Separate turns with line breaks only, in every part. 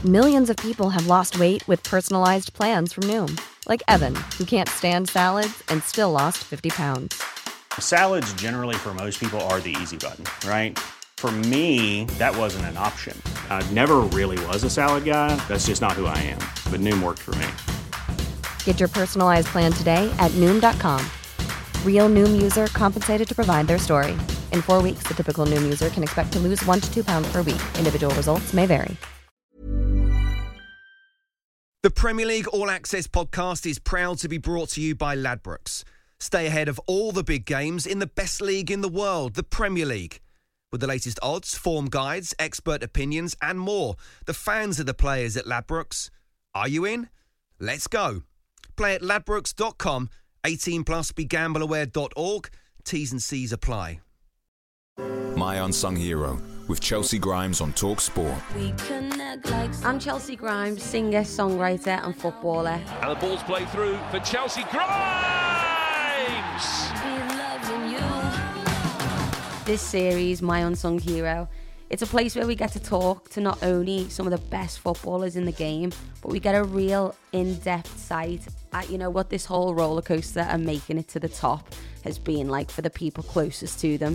Millions of people have lost weight with personalized plans from Noom. Like Evan, who can't stand salads and still lost 50 pounds.
Salads generally for most people are the easy button, right? For me, that wasn't an option. I never really was a salad guy. That's just not who I am. But Noom worked for me.
Get your personalized plan today at Noom.com. Real Noom user compensated to provide their story. In 4 weeks, the typical Noom user can expect to lose 1 to 2 pounds per week. Individual results may vary.
The Premier League All Access podcast is proud to be brought to you by Ladbrokes. Stay ahead of all the big games in the best league in the world, the Premier League. With the latest odds, form guides, expert opinions and more, the fans are the players at Ladbrokes. Are you in? Let's go. Play at ladbrokes.com, 18 plus, begambleaware.org. T's and C's apply.
My Unsung Hero with Chelsea Grimes on Talk Sport.
I'm Chelsea Grimes, singer, songwriter and footballer.
And the ball's played through for Chelsea Grimes!
This series, My Unsung Hero, it's a place where we get to talk to not only some of the best footballers in the game, but we get a real in-depth sight at, what this whole roller coaster and making it to the top has been like for the people closest to them.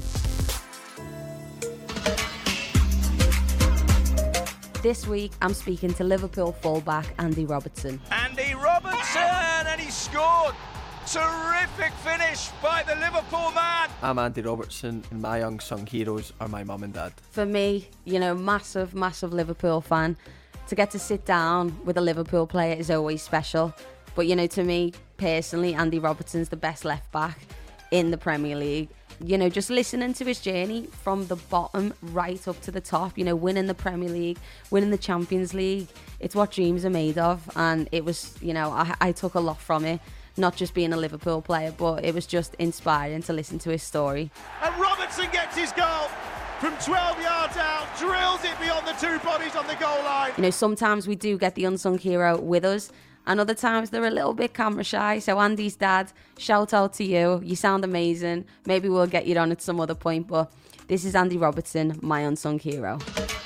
This week, I'm speaking to Liverpool fullback Andy Robertson.
Andy Robertson, and he scored! Terrific finish by the Liverpool man!
I'm Andy Robertson, and my unsung heroes are my mum and dad.
For me, massive Liverpool fan. To get to sit down with a Liverpool player is always special. But, to me, personally, Andy Robertson's the best left back in the Premier League. Just listening to his journey from the bottom right up to the top, winning the Premier League, winning the Champions League. It's what dreams are made of. And it was, I took a lot from it. Not just being a Liverpool player, but it was just inspiring to listen to his story.
And Robertson gets his goal from 12 yards out, drills it beyond the two bodies on the goal line.
Sometimes we do get the unsung hero with us, and other times they're a little bit camera shy. So Andy's dad, shout out to you. You sound amazing. Maybe we'll get you on at some other point, but this is Andy Robertson, my unsung hero.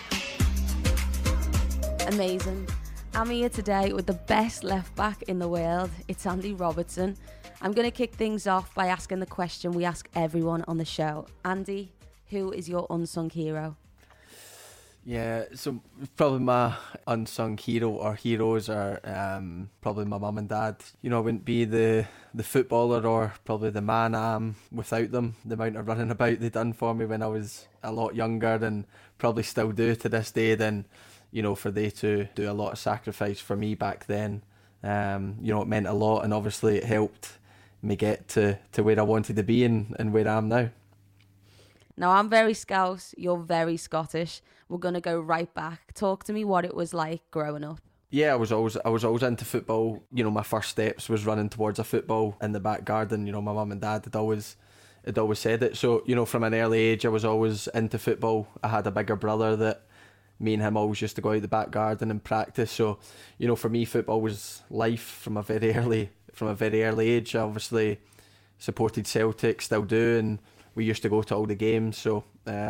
Amazing. I'm here today with the best left back in the world. It's Andy Robertson. I'm going to kick things off by asking the question we ask everyone on the show. Andy, who is your unsung hero?
Yeah, so probably my unsung hero or heroes are probably my mum and dad. I wouldn't be the footballer or probably the man I am without them. The amount of running about they done for me when I was a lot younger and probably still do to this day, then for they to do a lot of sacrifice for me back then. It meant a lot, and obviously it helped me get to where I wanted to be and where I am now.
Now, I'm very Scouse, you're very Scottish. We're going to go right back. Talk to me what it was like growing up.
Yeah, I was always into football. My first steps was running towards a football in the back garden. My mum and dad had always said it. So, from an early age, I was always into football. I had a bigger brother that me and him always used to go out the back garden and practice. So, for me, football was life from a very early age. I obviously supported Celtic, still do, and we used to go to all the games. So,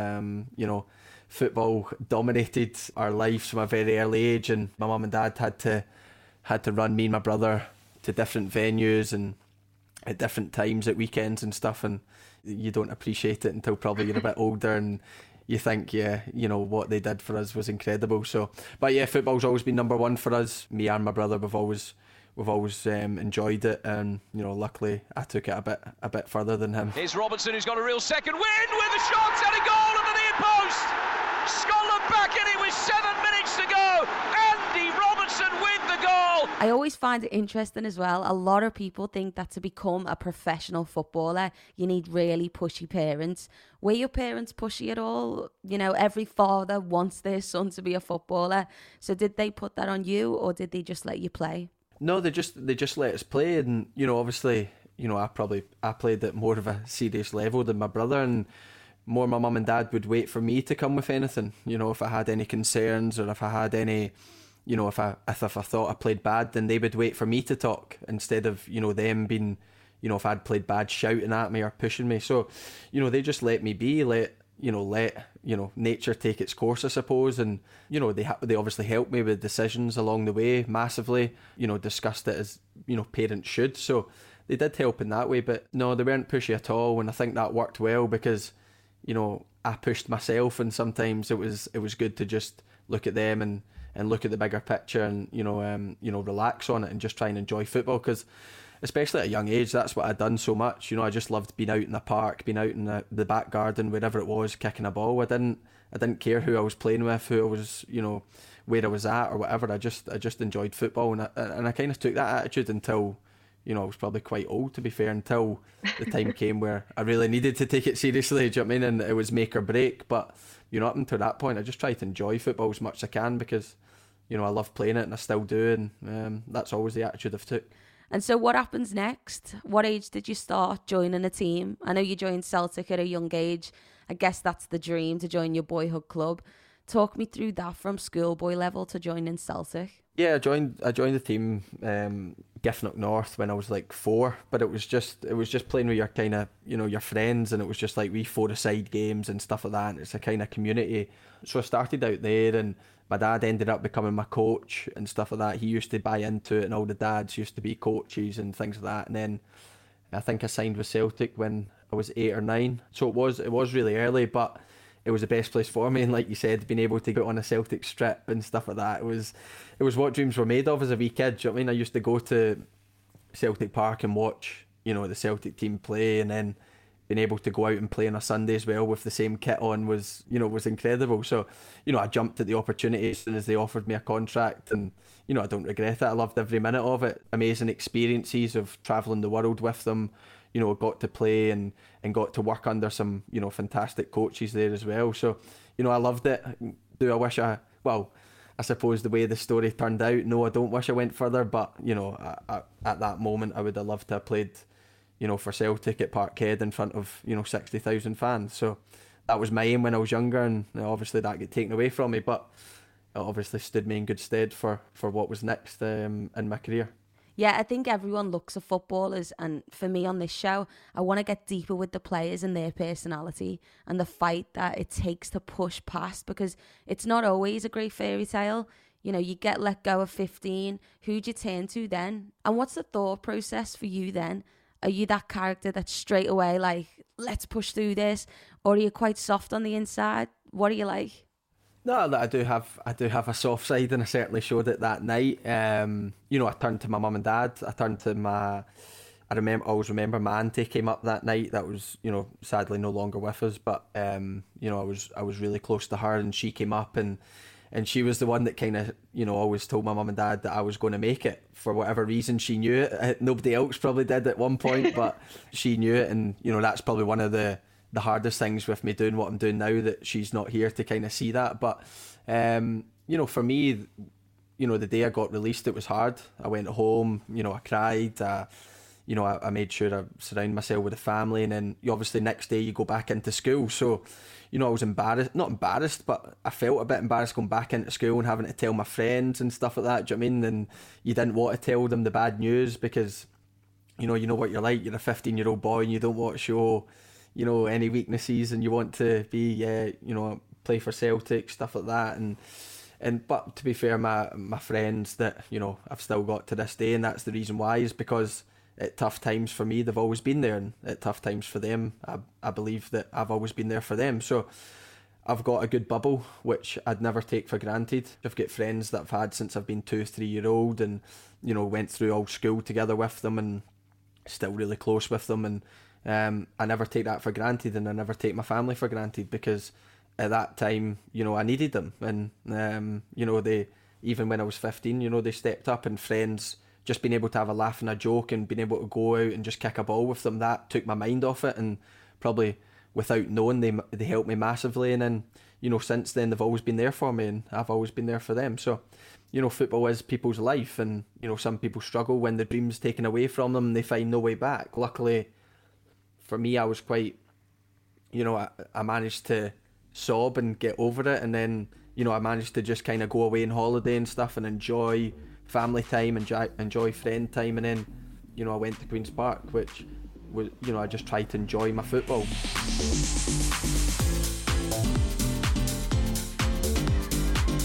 football dominated our lives from a very early age, and my mum and dad had to run me and my brother to different venues and at different times at weekends and stuff, and you don't appreciate it until probably you're a bit older and you think, what they did for us was incredible. So, but yeah, football's always been number one for us. Me and my brother, we've always enjoyed it, and luckily I took it a bit further than him.
Here's Robertson, who's got a real second win with a shot and a goal under the near post. Scotland back in it with 7 minutes to go. Andy Robertson with the goal.
I always find it interesting as well. A lot of people think that to become a professional footballer, you need really pushy parents. Were your parents pushy at all? Every father wants their son to be a footballer. So did they put that on you, or did they just let you play?
No, they just let us play, and obviously, I played at more of a serious level than my brother, and more my mum and dad would wait for me to come with anything. If I had any concerns, or if I had any, if I thought I played bad, then they would wait for me to talk instead of them being, if I'd played bad, shouting at me or pushing me. So, they just let me be, let let nature take its course, I suppose. And they obviously helped me with decisions along the way massively. Discussed it as parents should. So they did help in that way. But no, they weren't pushy at all, and I think that worked well because I pushed myself, and sometimes it was good to just look at them and look at the bigger picture and relax on it and just try and enjoy football, because especially at a young age, that's what I'd done so much. I just loved being out in the park, being out in the back garden, wherever it was, kicking a ball. I didn't care who I was playing with, who I was, where I was at or whatever. I just enjoyed football, and I kind of took that attitude until I was probably quite old, to be fair, until the time came where I really needed to take it seriously, do you know what I mean? And it was make or break. But up until that point, I just tried to enjoy football as much as I can because I love playing it, and I still do, and that's always the attitude I've took.
And so what happens next? What age did you start joining a team? I know you joined Celtic at a young age. I guess that's the dream, to join your boyhood club. Talk me through that from schoolboy level to joining Celtic.
Yeah, I joined the team, Giffnock North, when I was like 4, but it was just playing with your kind of your friends, and it was just like we 4-a-side games and stuff like that. And it's a kind of community. So I started out there, and my dad ended up becoming my coach and stuff like that. He used to buy into it, and all the dads used to be coaches and things like that. And then I think I signed with Celtic when I was 8 or 9. So it was really early, but it was the best place for me. And like you said, being able to go on a Celtic strip and stuff like that, it was what dreams were made of as a wee kid. Do you know what I mean? I used to go to Celtic Park and watch, the Celtic team play, and then being able to go out and play on a Sunday as well with the same kit on was incredible. So, I jumped at the opportunity as soon as they offered me a contract, and, I don't regret it. I loved every minute of it. Amazing experiences of travelling the world with them. Got to play and got to work under some, fantastic coaches there as well. So, I loved it. Do I wish I suppose the way the story turned out, no, I don't wish I went further, but, at that moment, I would have loved to have played, for Celtic at Parkhead in front of, 60,000 fans. So that was my aim when I was younger, and obviously that got taken away from me, but it obviously stood me in good stead for what was next in my career.
Yeah, I think everyone looks at footballers, and for me on this show, I want to get deeper with the players and their personality and the fight that it takes to push past, because it's not always a great fairy tale. You get let go at 15. Who'd you turn to then? And what's the thought process for you then? Are you that character that's straight away like, let's push through this? Or are you quite soft on the inside? What are you like?
No, I do have a soft side, and I certainly showed it that night. I turned to my mum and dad. I always remember my auntie came up that night. That was, sadly no longer with us, but I was really close to her, and she came up, and she was the one that kind of, always told my mum and dad that I was going to make it. For whatever reason, she knew it. Nobody else probably did at one point, but she knew it, and that's probably one of the hardest things with me doing what I'm doing now, that she's not here to kind of see that. But for me, the day I got released, it was hard. I went home, I cried, I made sure I surround myself with a family, and then obviously next day you go back into school. So I was not embarrassed, but I felt a bit embarrassed going back into school and having to tell my friends and stuff like that. Do you know what I mean? And you didn't want to tell them the bad news because you know what you're like. You're a 15-year-old boy, and you don't want to show any weaknesses, and you want to be play for Celtic, stuff like that. And but to be fair, my friends that I've still got to this day, and that's the reason why, is because at tough times for me, they've always been there, and at tough times for them, I believe that I've always been there for them. So I've got a good bubble, which I'd never take for granted. I've got friends that I've had since I've been 2-3-year-old, and went through all school together with them, and still really close with them. And I never take that for granted, and I never take my family for granted, because at that time, I needed them. And, they, even when I was 15, they stepped up, and friends, just being able to have a laugh and a joke and being able to go out and just kick a ball with them, that took my mind off it. And probably without knowing, they helped me massively. And then, since then, they've always been there for me, and I've always been there for them. So, football is people's life, and, some people struggle when the dream's taken away from them and they find no way back. Luckily, for me, I was quite, I managed to sob and get over it, and then, I managed to just kind of go away on holiday and stuff and enjoy family time, enjoy friend time, and then, I went to Queen's Park, which was, I just tried to enjoy my football.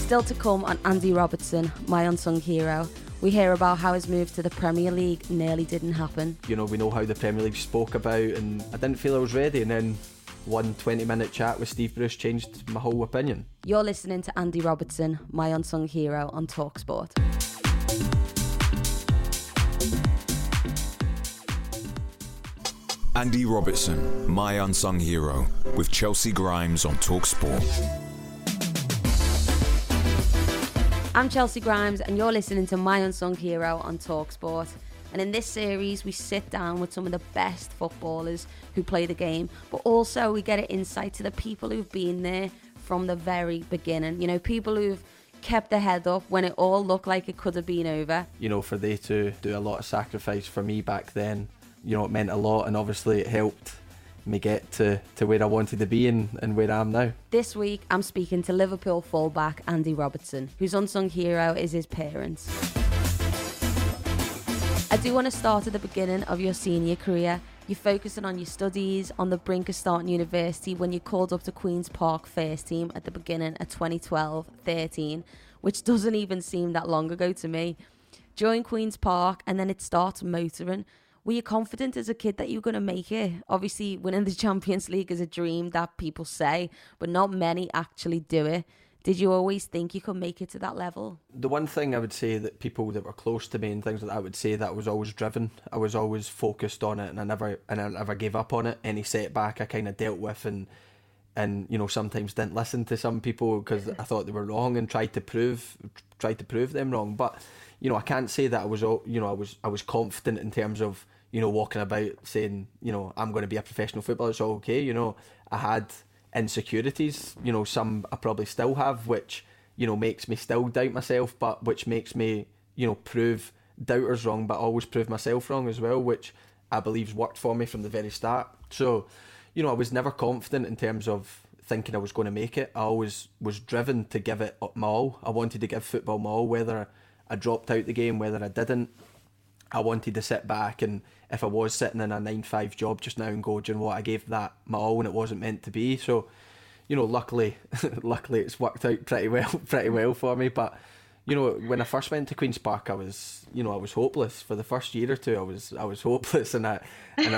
Still to come on Andy Robertson, my unsung hero, we hear about how his move to the Premier League nearly didn't happen.
You know, we know how the Premier League spoke about, and I didn't feel I was ready, and then one 20-minute chat with Steve Bruce changed my whole opinion.
You're listening to Andy Robertson, my unsung hero, on TalkSport.
Andy Robertson, my unsung hero, with Chelsea Grimes on TalkSport.
I'm Chelsea Grimes and you're listening to My Unsung Hero on TalkSport. And in this series we sit down with some of the best footballers who play the game, but also we get an insight to the people who've been there from the very beginning. You know, people who've kept their head up when it all looked like it could have been over.
You know, for they to do a lot of sacrifice for me back then, you know, it meant a lot, and obviously it helped me get to where I wanted to be and where I am now.
This week I'm speaking to Liverpool fullback Andy Robertson, whose unsung hero is his parents. I do want to start at the beginning of your senior career. You're focusing on your studies, on the brink of starting university when you called up to Queen's Park first team at the beginning of 2012-13, which doesn't even seem that long ago to me. Join Queen's Park and then it starts motoring. Were you confident as a kid that you were going to make it? Obviously, winning the Champions League is a dream that people say, but not many actually do it. Did you always think you could make it to that level?
The one thing I would say that people that were close to me and things like that, I would say that I was always driven. I was always focused on it, and I never gave up on it. Any setback I kind of dealt with, and you know, sometimes didn't listen to some people because I thought they were wrong and tried to prove them wrong. But you know, I can't say that I was confident in terms of, you know, walking about saying, you know, I'm going to be a professional footballer, it's all okay. You know, I had insecurities, you know, some I probably still have, which, you know, makes me still doubt myself, but which makes me, you know, prove doubters wrong, but always prove myself wrong as well, which I believe's worked for me from the very start. So, you know, I was never confident in terms of thinking I was going to make it. I always was driven to give it my all. I wanted to give football my all, whether I dropped out the game, whether I didn't. I wanted to sit back, and if I was sitting in a 9-5 job just now and go, do you know what, I gave that my all and it wasn't meant to be. So, you know, luckily it's worked out pretty well for me. But, you know, when I first went to Queen's Park, I was hopeless. For the first year or two, I was hopeless, and I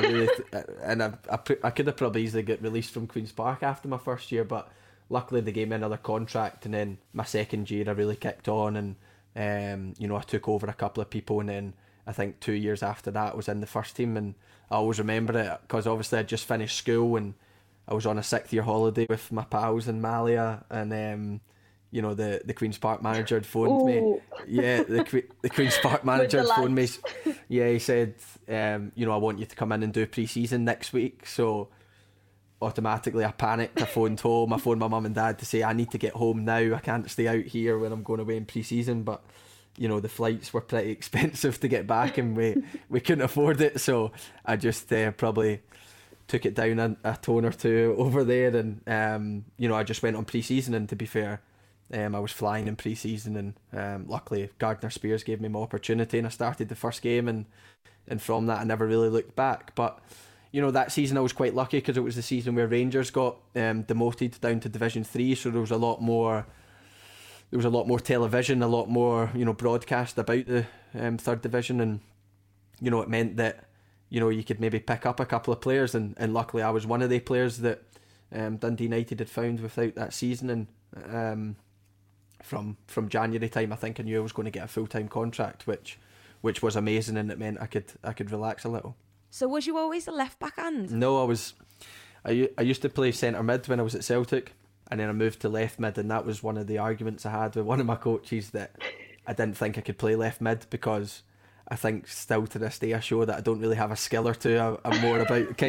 could have probably easily got released from Queen's Park after my first year, but luckily they gave me another contract, and then my second year I really kicked on, and you know, I took over a couple of people, and then I think 2 years after that I was in the first team. And I always remember it because obviously I'd just finished school and I was on a 6th year holiday with my pals in Malia, and you know, the Queen's Park manager had phoned me. Yeah, the Queen's Park manager had phoned me. Yeah, he said, you know, I want you to come in and do pre-season next week. So automatically I panicked. I phoned home. I phoned my mum and dad to say I need to get home now. I can't stay out here when I'm going away in pre-season. But you know, the flights were pretty expensive to get back, and we couldn't afford it. So I just probably took it down a tone or two over there, and you know, I just went on pre-season. And to be fair, I was flying in pre-season, and luckily Gardner Spears gave me my opportunity, and I started the first game, and from that I never really looked back. But you know, that season I was quite lucky because it was the season where Rangers got demoted down to Division 3, so there was a lot more television, a lot more, you know, broadcast about the 3rd division, and you know, it meant that, you know, you could maybe pick up a couple of players, and luckily I was one of the players that Dundee United had found without that season. And from January time, I think I knew I was going to get a full-time contract, which was amazing, and it meant I could relax a little.
So was you always a left back hand?
No, I used to play centre mid when I was at Celtic. And then I moved to left mid, and that was one of the arguments I had with one of my coaches, that I didn't think I could play left mid because I think still to this day I show that I don't really have a skill or two. I'm more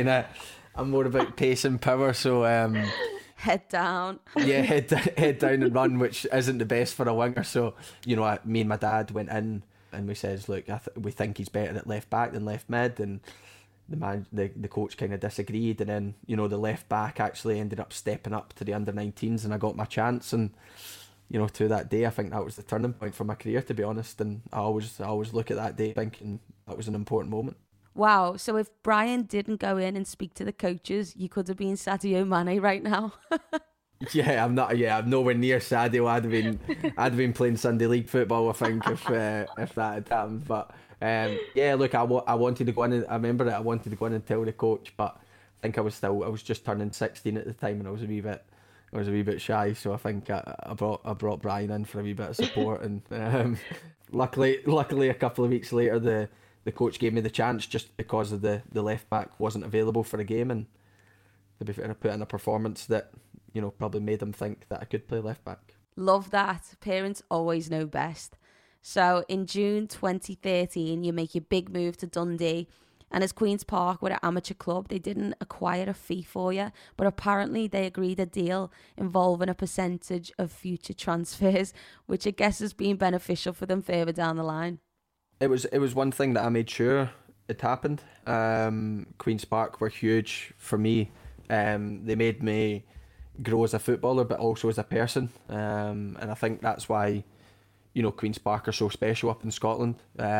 about pace and power. So
head down.
Yeah, head down and run, which isn't the best for a winger. So, you know, me and my dad went in and we says, look, we think he's better at left back than left mid, and the coach kind of disagreed, and then, you know, the left back actually ended up stepping up to the under-19s, and I got my chance. And you know, to that day, I think that was the turning point for my career, to be honest. And I always look at that day thinking that was an important moment.
Wow, so if Brian didn't go in and speak to the coaches, you could have been Sadio Mane right now.
Yeah, I'm not. Yeah, I'm nowhere near Sadio. I'd have been playing Sunday League football, I think, if that had happened. But yeah, look, I wanted to go in. I remember that I wanted to go in and tell the coach, but I think I was just turning 16 at the time, and I was a wee bit shy. So I think I brought Brian in for a wee bit of support, and luckily a couple of weeks later the coach gave me the chance just because of the left back wasn't available for a game, and to be fair, I put in a performance that, you know, probably made them think that I could play left back.
Love that. Parents always know best. So in June 2013, you make your big move to Dundee. And as Queen's Park were an amateur club, they didn't acquire a fee for you. But apparently they agreed a deal involving a percentage of future transfers, which I guess has been beneficial for them further down the line.
It was one thing that I made sure it happened. Queen's Park were huge for me. They made me grow as a footballer, but also as a person. And I think that's why, you know, Queen's Park are so special up in Scotland.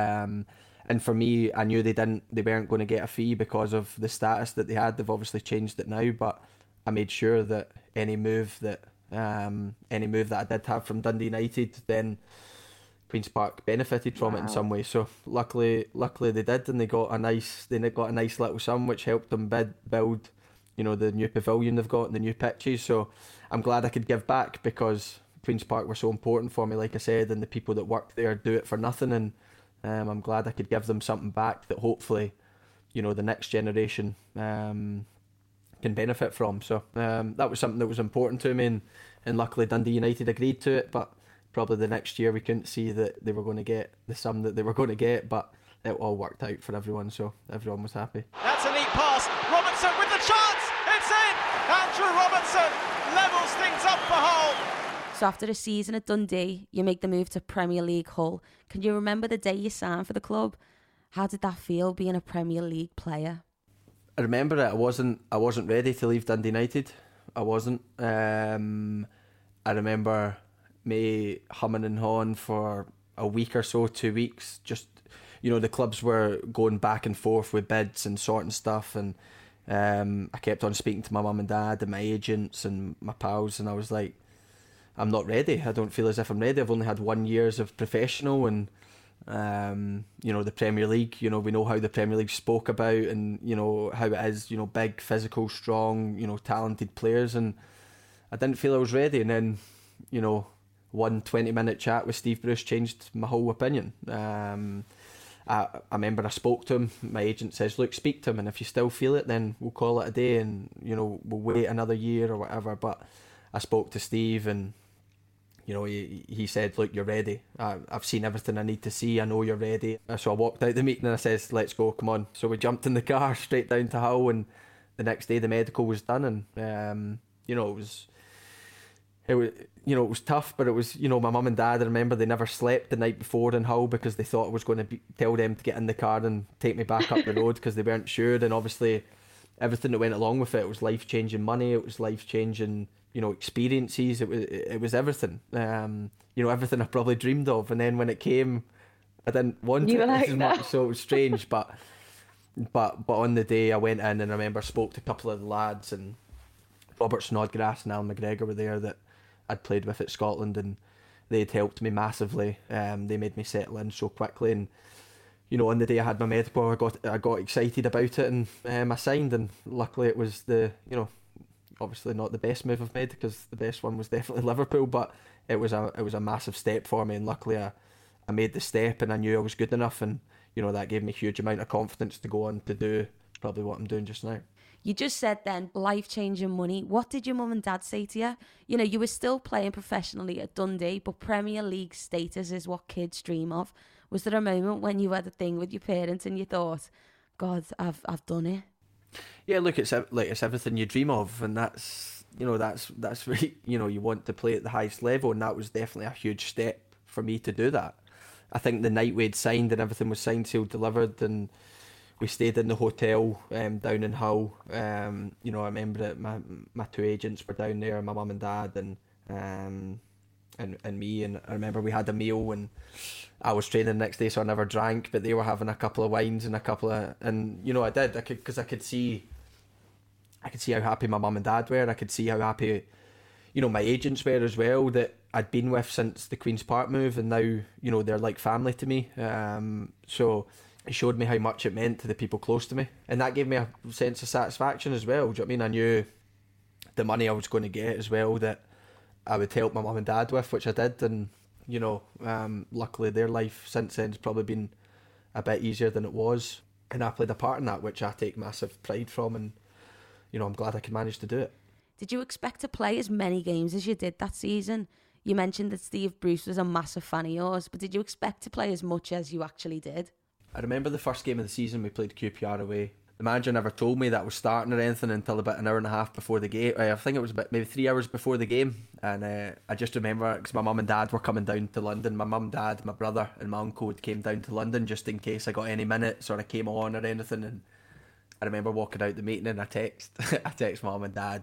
And for me, I knew they weren't going to get a fee because of the status that they had. They've obviously changed it now, but I made sure that any move that I did have from Dundee United, then Queen's Park benefited from it in some way. So luckily they did, and they got a nice little sum, which helped them build, you know, the new pavilion they've got and the new pitches. So I'm glad I could give back, because Queen's Park were so important for me, like I said, and the people that work there do it for nothing, and I'm glad I could give them something back that hopefully, you know, the next generation can benefit from. So that was something that was important to me, and luckily Dundee United agreed to it, but probably the next year we couldn't see that they were going to get the sum that they were going to get, but it all worked out for everyone, so everyone was happy.
That's a neat pass. Robertson with the chance. It's in. Andrew Robertson levels things up for Hull.
So after a season at Dundee, you make the move to Premier League Hull. Can you remember the day you signed for the club? How did that feel, being a Premier League player?
I remember it. I wasn't ready to leave Dundee United. I wasn't. I remember me humming and hawing for a week or so, 2 weeks. Just, you know, the clubs were going back and forth with bids and sorting stuff, and I kept on speaking to my mum and dad and my agents and my pals, and I was like, I'm not ready. I don't feel as if I'm ready. I've only had 1 year of professional, and you know, the Premier League, you know, we know how the Premier League spoke about, and you know how it is, you know, big, physical, strong, you know, talented players, and I didn't feel I was ready. And then, you know, 1 20-minute chat with Steve Bruce changed my whole opinion. I remember I spoke to him. My agent says, look, speak to him, and if you still feel it, then we'll call it a day, and you know, we'll wait another year or whatever. But I spoke to Steve, and you know, he said, look, you're ready. I've seen everything I need to see. I know you're ready. So I walked out the meeting and I says, let's go, come on. So we jumped in the car straight down to Hull, and the next day the medical was done, and you know, it was tough, but it was, you know, my mum and dad, I remember they never slept the night before in Hull because they thought I was going to tell them to get in the car and take me back up the road, because they weren't sure. And obviously everything that went along with it was life-changing money, it was life-changing, you know, experiences, it was everything, you know, everything I probably dreamed of. And then when it came, I didn't want it as much, so it was strange. but on the day I went in, and I remember I spoke to a couple of the lads, and Robert Snodgrass and Alan McGregor were there that I'd played with at Scotland, and they'd helped me massively. They made me settle in so quickly, and you know, on the day I had my medical, I got excited about it, and I signed. And luckily it was the, you know, obviously not the best move I've made, because the best one was definitely Liverpool, but it was a massive step for me, and luckily I made the step, and I knew I was good enough, and you know, that gave me a huge amount of confidence to go on to do probably what I'm doing just now.
You just said then, life-changing money. What did your mum and dad say to you? You know, you were still playing professionally at Dundee, but Premier League status is what kids dream of. Was there a moment when you had a thing with your parents and you thought, God, I've done it?
Yeah, look, it's everything you dream of, and that's, you know, that's really, you know, you want to play at the highest level, and that was definitely a huge step for me to do that. I think the night we'd signed and everything was signed, sealed, delivered, and we stayed in the hotel down in Hull. You know, I remember that my two agents were down there, my mum and dad, and me, and I remember we had a meal, and I was training the next day, so I never drank, but they were having a couple of wines and you know, I could see how happy my mum and dad were. I could see how happy, you know, my agents were as well, that I'd been with since the Queen's Park move, and now, you know, they're like family to me. So it showed me how much it meant to the people close to me, and that gave me a sense of satisfaction as well. Do you know what I mean? I knew the money I was going to get as well, that I would help my mum and dad with, which I did, and, you know, luckily their life since then has probably been a bit easier than it was, and I played a part in that, which I take massive pride from, and, you know, I'm glad I could manage to do it.
Did you expect to play as many games as you did that season? You mentioned that Steve Bruce was a massive fan of yours, but did you expect to play as much as you actually did?
I remember the first game of the season we played QPR away. The manager never told me that I was starting or anything until about an hour and a half before the game. I think it was about maybe 3 hours before the game. And I just remember, because my mum and dad were coming down to London. My mum, dad, my brother and my uncle came down to London just in case I got any minutes or I came on or anything. And I remember walking out the meeting and I text mum and dad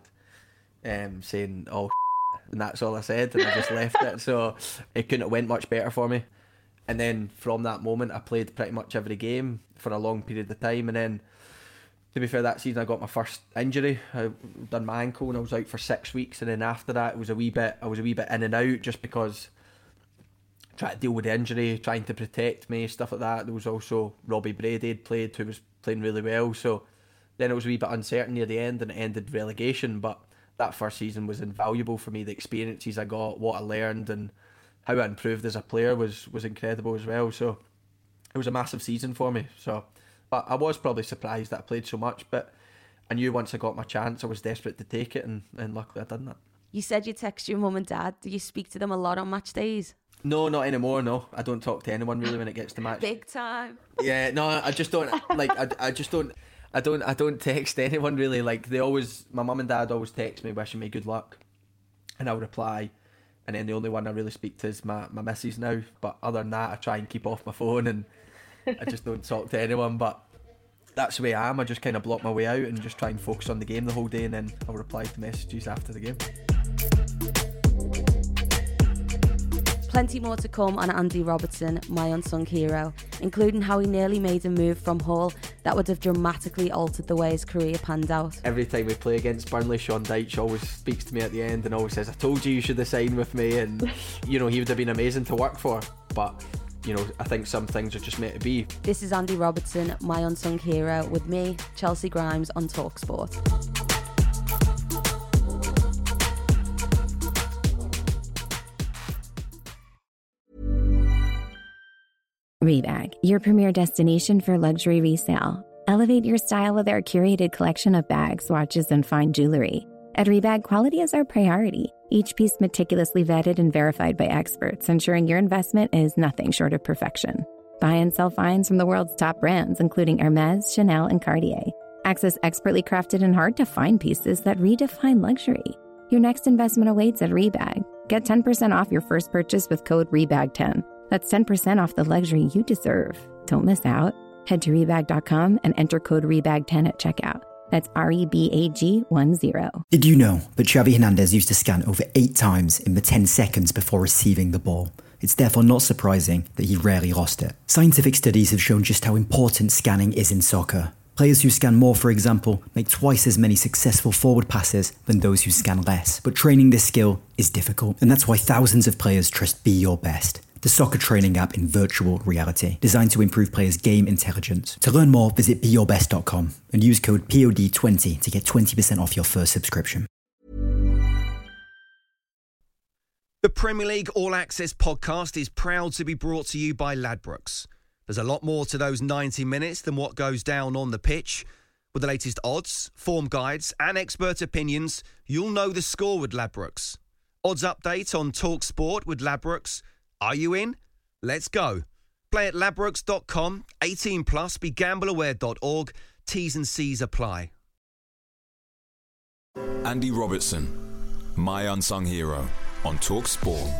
saying, "Oh," and that's all I said, and I just left it. So it couldn't have went much better for me. And then from that moment I played pretty much every game for a long period of time. And then, to be fair, that season I got my first injury. I done my ankle and I was out for 6 weeks, and then after that I was a wee bit in and out, just because trying to deal with the injury, trying to protect me, stuff like that. There was also Robbie Brady had played, who was playing really well, so then it was a wee bit uncertain near the end, and it ended relegation. But that first season was invaluable for me. The experiences I got, what I learned, and how I improved as a player was incredible as well. So it was a massive season for me. So, but I was probably surprised that I played so much, but I knew once I got my chance I was desperate to take it, and luckily I done that. You
said you text your mum and dad. Do you speak to them a lot on match days?
No, not anymore, no. I don't talk to anyone really when it gets to match.
Big time.
Yeah, no, I just don't, like, I just don't, I don't text anyone really. Like, my mum and dad always text me wishing me good luck, and I'll reply, and then the only one I really speak to is my missus now. But other than that, I try and keep off my phone, and I just don't talk to anyone. But that's the way I am. I just kind of block my way out and just try and focus on the game the whole day, and then I'll reply to messages after the game.
Plenty more to come on Andy Robertson, my unsung hero, including how he nearly made a move from Hull that would have dramatically altered the way his career panned out.
Every time we play against Burnley, Sean Dyche always speaks to me at the end and always says, "I told you should have signed with me," and you know, he would have been amazing to work for. But you know, I think some things are just meant to be.
This is Andy Robertson, my unsung hero, with me, Chelsea Grimes, on TalkSport.
Rebag, your premier destination for luxury resale. Elevate your style with our curated collection of bags, watches, and fine jewelry. At Rebag, quality is our priority. Each piece meticulously vetted and verified by experts, ensuring your investment is nothing short of perfection. Buy and sell finds from the world's top brands, including Hermes, Chanel, and Cartier. Access expertly crafted and hard-to-find pieces that redefine luxury. Your next investment awaits at Rebag. Get 10% off your first purchase with code REBAG10. That's 10% off the luxury you deserve. Don't miss out. Head to Rebag.com and enter code REBAG10 at checkout. That's REBAG10.
Did you know that Xavi Hernandez used to scan over 8 times in the 10 seconds before receiving the ball? It's therefore not surprising that he rarely lost it. Scientific studies have shown just how important scanning is in soccer. Players who scan more, for example, make twice as many successful forward passes than those who scan less. But training this skill is difficult, and that's why thousands of players trust Be Your Best, the soccer training app in virtual reality, designed to improve players' game intelligence. To learn more, visit BeYourBest.com and use code POD20 to get 20% off your first subscription.
The Premier League All Access podcast is proud to be brought to you by Ladbrokes. There's a lot more to those 90 minutes than what goes down on the pitch. With the latest odds, form guides and expert opinions, you'll know the score with Ladbrokes. Odds update on TalkSport with Ladbrokes. Are you in? Let's go. Play at ladbrokes.com, 18 plus, begambleaware.org. T's and C's apply.
Andy Robertson, my unsung hero, on TalkSport.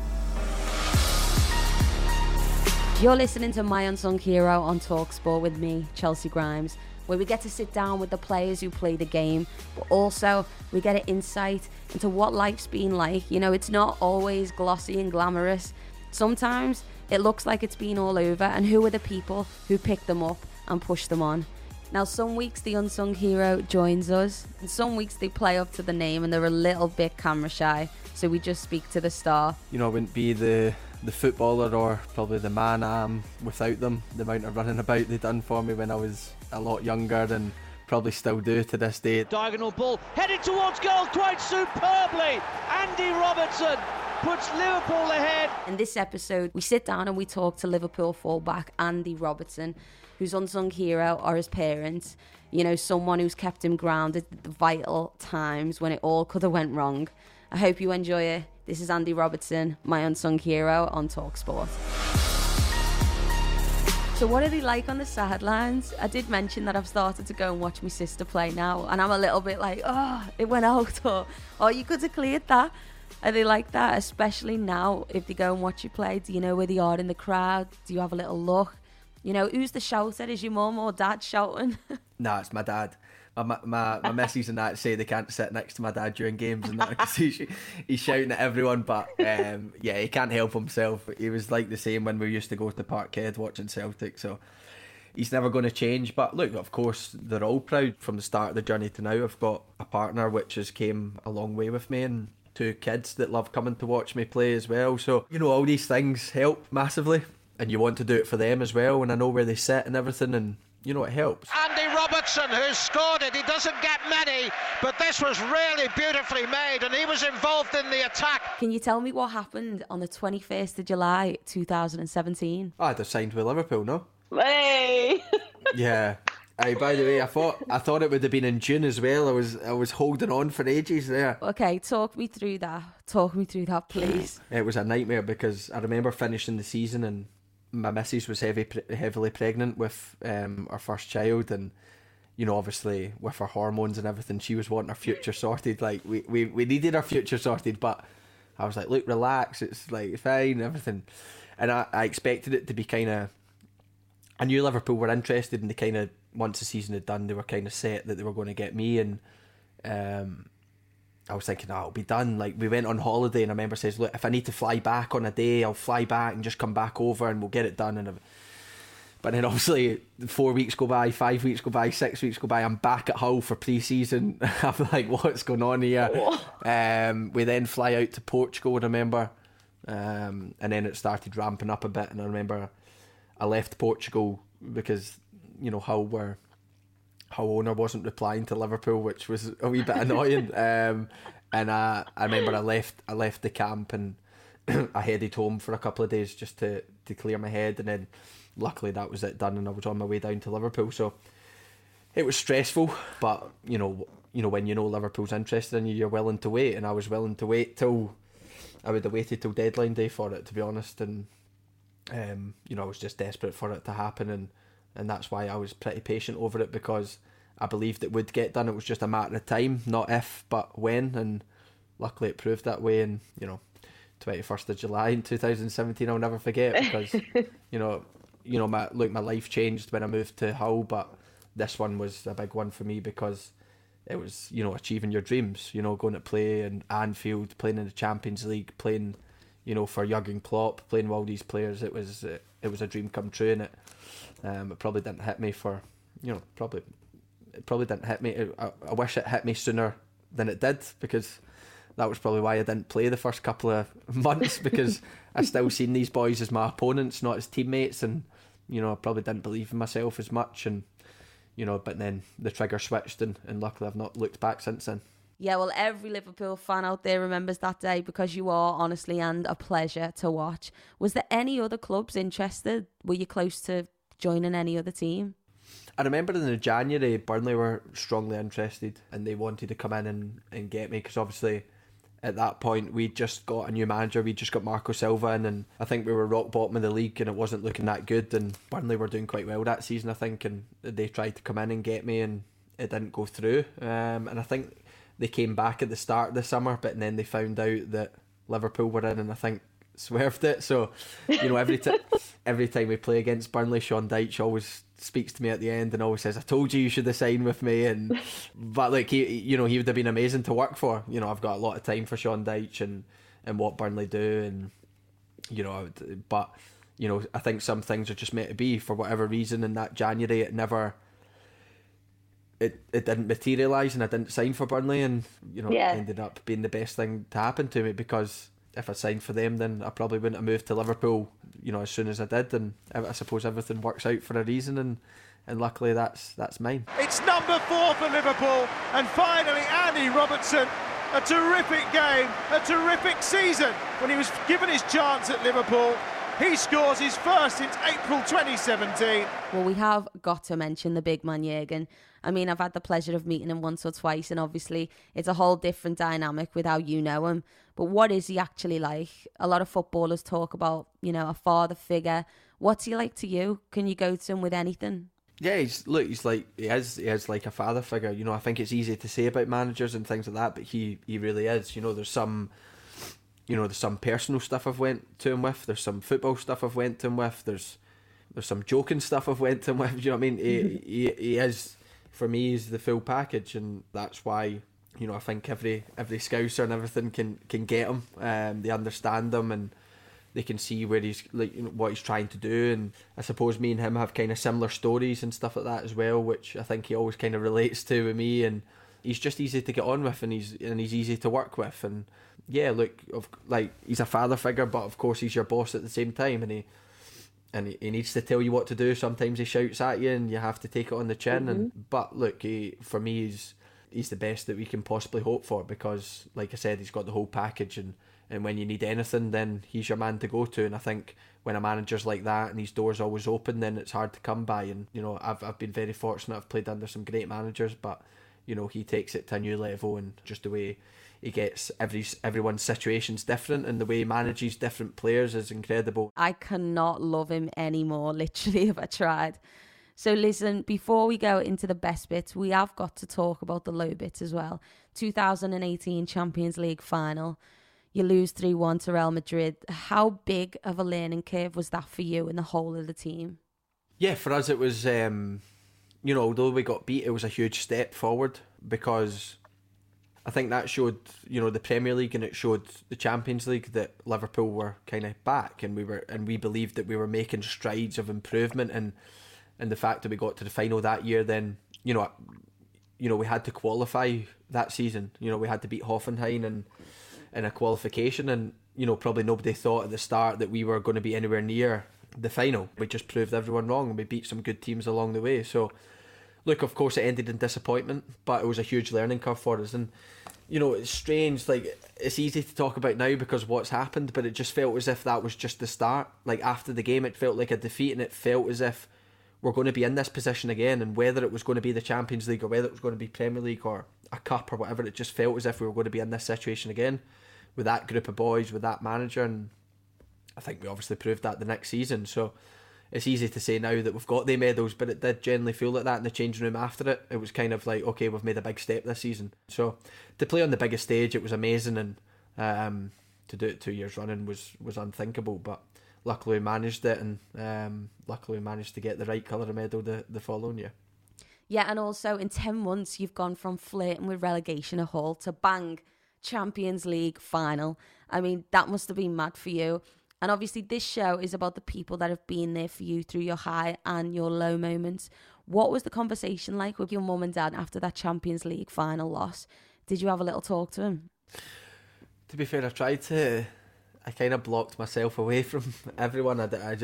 You're listening to My Unsung Hero on TalkSport with me, Chelsea Grimes, where we get to sit down with the players who play the game, but also we get an insight into what life's been like. You know, it's not always glossy and glamorous. Sometimes it looks like it's been all over, and who are the people who pick them up and push them on? Now, some weeks the unsung hero joins us, and some weeks they play up to the name and they're a little bit camera shy, so we just speak to the star.
You know, I wouldn't be the footballer or probably the man I am without them. The amount of running about they done for me when I was a lot younger and probably still do to this day.
Diagonal ball headed towards goal quite superbly. Andy Robertson puts Liverpool ahead.
In this episode, we sit down and we talk to Liverpool fullback Andy Robertson, whose unsung hero are his parents. You know, someone who's kept him grounded at the vital times when it all could have went wrong. I hope you enjoy it. This is Andy Robertson, my unsung hero on TalkSport. So what are they like on the sidelines? I did mention that I've started to go and watch my sister play now, and I'm a little bit like, oh, it went out, or oh, you could have cleared that. Are they like that, especially now, if they go and watch you play? Do you know where they are in the crowd? Do you have a little look? You know, who's the shouter? Is your mum or dad shouting?
Nah, it's my dad. My missus and that say they can't sit next to my dad during games and that because he's shouting at everyone. But yeah, he can't help himself. He was like the same when we used to go to Parkhead watching Celtic. So he's never going to change. But look, of course, they're all proud from the start of the journey to now. I've got a partner which has came a long way with me, and 2 kids that love coming to watch me play as well. So, you know, all these things help massively, and you want to do it for them as well, and I know where they sit and everything, and you know, it helps.
Andy Robertson, who's scored it, he doesn't get many, but this was really beautifully made, and he was involved in the attack.
Can you tell me what happened on the 21st of July 2017?
I'd have signed with Liverpool, no?
Hey!
Yeah. Hey, by the way, I thought it would have been in June as well. I was holding on for ages there.
Okay, talk me through that. Talk me through that, please.
It was a nightmare because I remember finishing the season and my missus was heavily pregnant with our first child, and you know, obviously with her hormones and everything, she was wanting her future sorted. Like we needed our future sorted, but I was like, look, relax, it's like fine, everything. And I expected it to be kind of, I knew Liverpool were interested, and they kind of, once the season had done, they were kind of set that they were going to get me, and I was thinking, oh, it'll be done. Like, we went on holiday, and I remember says, look, if I need to fly back on a day, I'll fly back and just come back over and we'll get it done. But then obviously 4 weeks go by, 5 weeks go by, 6 weeks go by, I'm back at Hull for pre-season. I'm like, what's going on here? We then fly out to Portugal, I remember, and then it started ramping up a bit, and I remember I left Portugal because, you know, Hull owner wasn't replying to Liverpool, which was a wee bit annoying. And I remember I left the camp and I headed home for a couple of days just to clear my head, and then luckily that was it done, and I was on my way down to Liverpool. So it was stressful, but you know when you know Liverpool's interested in you, you're willing to wait, and I was willing to wait till I would have waited till deadline day for it, to be honest. And you know, I was just desperate for it to happen, and that's why I was pretty patient over it, because I believed it would get done. It was just a matter of time, not if, but when, and luckily it proved that way. And, you know, 21st of July in 2017, I'll never forget, because, you know, my life changed when I moved to Hull, but this one was a big one for me because it was, you know, achieving your dreams, you know, going to play in Anfield, playing in the Champions League, playing, you know, for Jurgen Klopp, playing with all these players. It was a dream come true, and it probably didn't hit me for, you know, it probably didn't hit me. I wish it hit me sooner than it did, because that was probably why I didn't play the first couple of months, because I still seen these boys as my opponents, not as teammates, and, you know, I probably didn't believe in myself as much, and, you know, but then the trigger switched, and luckily I've not looked back since then.
Yeah, well, every Liverpool fan out there remembers that day, because you are, honestly, and a pleasure to watch. Was there any other clubs interested? Were you close to joining any other team?
I remember in the January, Burnley were strongly interested, and they wanted to come in and get me, because obviously at that point we'd just got a new manager, we'd just got Marco Silva in, and I think we were rock bottom of the league and it wasn't looking that good, and Burnley were doing quite well that season, I think, and they tried to come in and get me, and it didn't go through. And I think they came back at the start of the summer, but then they found out that Liverpool were in, and I think swerved it. So, you know, every time we play against Burnley, Sean Dyche always speaks to me at the end and always says, I told you should have signed with me. But like, he would have been amazing to work for. You know, I've got a lot of time for Sean Dyche and what Burnley do, and, you know, but, you know, I think some things are just meant to be for whatever reason. In that January, it never it didn't materialise and I didn't sign for Burnley, and it ended up being the best thing to happen to me, because if I signed for them, then I probably wouldn't have moved to Liverpool, as soon as I did. And I suppose everything works out for a reason, and luckily that's mine.
It's number 4 for Liverpool, and finally Andy Robertson. A terrific game, a terrific season. When he was given his chance at Liverpool, he scores his first since April 2017.
Well, we have got to mention the big man, Jurgen. I mean, I've had the pleasure of meeting him once or twice, and obviously it's a whole different dynamic with how you know him. But what is he actually like? A lot of footballers talk about, a father figure. What's he like to you? Can you go to him with anything?
Yeah, he is like a father figure. I think it's easy to say about managers and things like that, but he really is. There's some personal stuff I've went to him with. There's some football stuff I've went to him with. There's some joking stuff I've went to him with. You know what I mean? He is, for me, he's the full package, and that's why I think every Scouser and everything can get him. They understand him, and they can see where he's what he's trying to do. And I suppose me and him have kind of similar stories and stuff like that as well, which I think he always kind of relates to with me. And he's just easy to get on with, and he's easy to work with. And yeah, he's a father figure, but of course he's your boss at the same time, and he needs to tell you what to do. Sometimes he shouts at you, and you have to take it on the chin. But look, for me, he's the best that we can possibly hope for, because, like I said, he's got the whole package, and when you need anything, then he's your man to go to. And I think when a manager's like that and his door's always open, then it's hard to come by. And I've been very fortunate. I've played under some great managers, but he takes it to a new level, and just the way he gets everyone's situation's different, and the way he manages different players is incredible.
I cannot love him anymore, literally, if I tried. So listen, before we go into the best bits, we have got to talk about the low bits as well. 2018 Champions League final. You lose 3-1 to Real Madrid. How big of a learning curve was that for you and the whole of the team?
Yeah, for us it was, although we got beat, it was a huge step forward, because I think that showed, the Premier League, and it showed the Champions League that Liverpool were kind of back, and we believed that we were making strides of improvement, and the fact that we got to the final that year, then we had to qualify that season. We had to beat Hoffenheim in a qualification, and probably nobody thought at the start that we were going to be anywhere near the final. We just proved everyone wrong, and we beat some good teams along the way. So look, of course it ended in disappointment, but it was a huge learning curve for us. And it's strange, it's easy to talk about now because of what's happened, but it just felt as if that was just the start. After the game, it felt like a defeat, and it felt as if we're going to be in this position again, and whether it was going to be the Champions League or whether it was going to be Premier League or a cup or whatever, it just felt as if we were going to be in this situation again with that group of boys, with that manager. And I think we obviously proved that the next season. So it's easy to say now that we've got the medals, but it did generally feel like that in the changing room after it. It was kind of like, okay, we've made a big step this season. So to play on the biggest stage, it was amazing, and to do it 2 years running was unthinkable. But luckily we managed it, and luckily we managed to get the right colour of medal the following year.
Yeah, and also in 10 months you've gone from flirting with relegation at Hull to bang, Champions League final. I mean, that must have been mad for you. And obviously this show is about the people that have been there for you through your high and your low moments. What was the conversation like with your mum and dad after that Champions League final loss? Did you have a little talk to them?
To be fair, I kind of blocked myself away from everyone.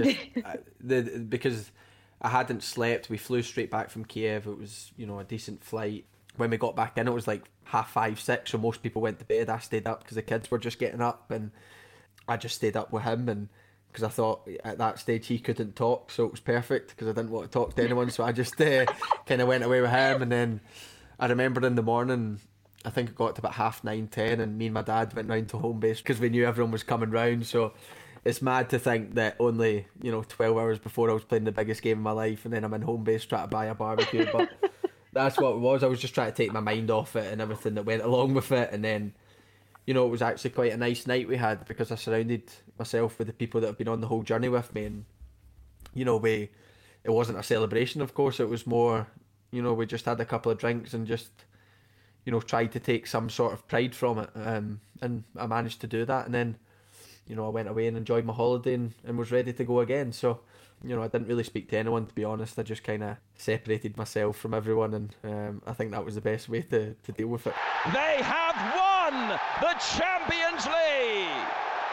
Because I hadn't slept. We flew straight back from Kiev. It was, a decent flight. When we got back in, it was like 5:30, 6, so most people went to bed. I stayed up because the kids were just getting up, and I just stayed up with him, and because I thought at that stage he couldn't talk, so it was perfect because I didn't want to talk to anyone. So I just kind of went away with him, and then I remember in the morning, I think it got to about 9:30, 10, and me and my dad went round to home base because we knew everyone was coming round. So it's mad to think that only 12 hours before I was playing the biggest game of my life, and then I'm in home base trying to buy a barbecue. But that's what it was. I was just trying to take my mind off it and everything that went along with it, and then it was actually quite a nice night we had because I surrounded myself with the people that have been on the whole journey with me, and it wasn't a celebration, of course. It was more, we just had a couple of drinks and just tried to take some sort of pride from it, and I managed to do that. And then you know, I went away and enjoyed my holiday and was ready to go again. So, you know, I didn't really speak to anyone, to be honest. I just kind of separated myself from everyone, and I think that was the best way to deal with it.
They have won the Champions League.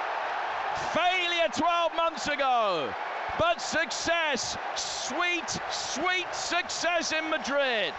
Failure 12 months ago, but success, sweet success in Madrid.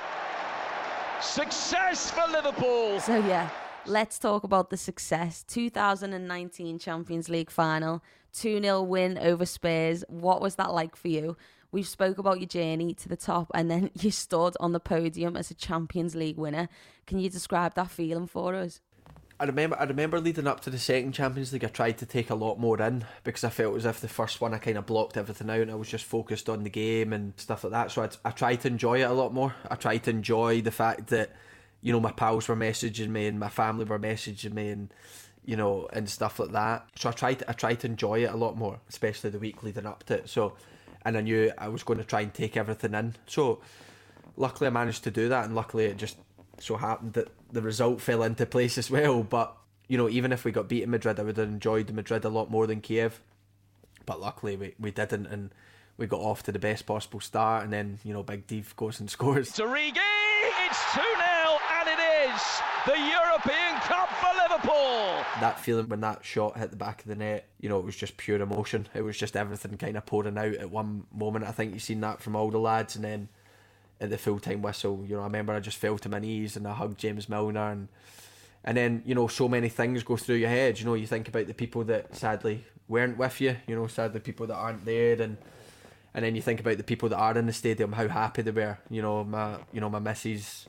Success for Liverpool.
So yeah, let's talk about the success. 2019 Champions League final, 2-0 win over Spurs. What was that like for you? We've spoke about your journey to the top, and then you stood on the podium as a Champions League winner. Can you describe that feeling for us?
I remember leading up to the second Champions League, I tried to take a lot more in because I felt as if the first one I kind of blocked everything out and I was just focused on the game and stuff like that. So I tried to enjoy it a lot more. I tried to enjoy the fact that, you know, my pals were messaging me and my family were messaging me and, you know, and stuff like that. So I tried to enjoy it a lot more, especially the week leading up to it. So, and I knew I was going to try and take everything in. So luckily I managed to do that, and luckily it just so happened that the result fell into place as well. But, you know, even if we got beaten Madrid, I would have enjoyed Madrid a lot more than Kiev. But luckily we didn't, and we got off to the best possible start, and then, you know, Big Div goes and scores.
Origi, it's 2-0, and it is the European Cup for Liverpool.
That feeling when that shot hit the back of the net, you know, it was just pure emotion. It was just everything kind of pouring out at one moment. I think you've seen that from all the lads, and then at the full-time whistle, you know, I remember I just fell to my knees and I hugged James Milner, and then, you know, so many things go through your head. You know, you think about the people that sadly weren't with you, you know, sadly people that aren't there, and then you think about the people that are in the stadium, how happy they were. You know, my missus,